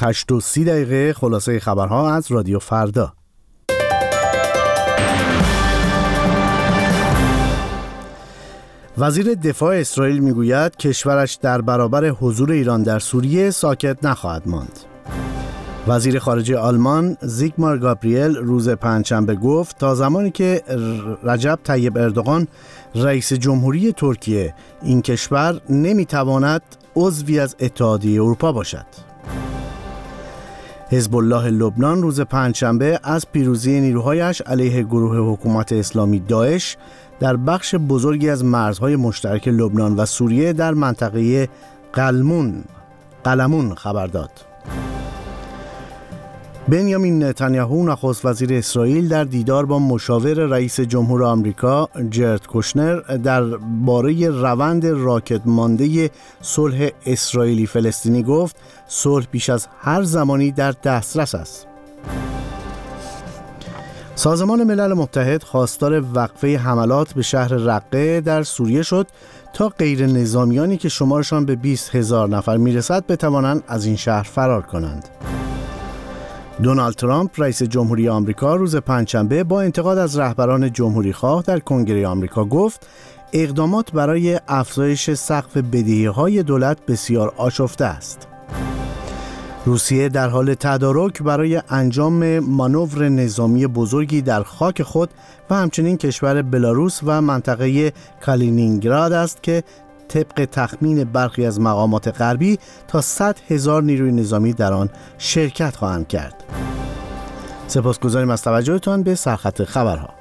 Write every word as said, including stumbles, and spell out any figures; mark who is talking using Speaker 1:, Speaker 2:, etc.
Speaker 1: هشت و سی دقیقه خلاصه خبرها از رادیو فردا. وزیر دفاع اسرائیل میگوید کشورش در برابر حضور ایران در سوریه ساکت نخواهد ماند. وزیر خارجه آلمان زیگمار گابریل روز پنجشنبه گفت تا زمانی که رجب طیب اردوغان رئیس جمهوری ترکیه، این کشور نمیتواند عضوی از اتحادیه اروپا باشد. حزب الله لبنان روز پنجشنبه از پیروزی نیروهایش علیه گروه حکومت اسلامی داعش در بخش بزرگی از مرزهای مشترک لبنان و سوریه در منطقه قلمون قلمون خبر داد. بنیامین نتانیاهو نخست وزیر اسرائیل در دیدار با مشاور رئیس جمهور آمریکا جرد کوشنر درباره روند راکد مانده صلح اسرائیلی فلسطینی گفت صلح بیش از هر زمانی در دسترس است. سازمان ملل متحد خواستار وقفه حملات به شهر رقه در سوریه شد تا غیر نظامیانی که شمارشان به بیست هزار نفر میرسد بتوانند از این شهر فرار کنند. دونالد ترامپ رئیس جمهوری آمریکا روز پنجشنبه با انتقاد از رهبران جمهوری خواه در کنگره آمریکا گفت اقدامات برای افزایش سقف بدهی‌های دولت بسیار آشفته است. روسیه در حال تدارک برای انجام مانور نظامی بزرگی در خاک خود و همچنین کشور بلاروس و منطقه کالینینگراد است که طبق تخمین برخی از مقامات غربی تا صد هزار نیروی نظامی در آن شرکت خواهند کرد. سپاسگزاریم از توجهتان به سرخط خبرها.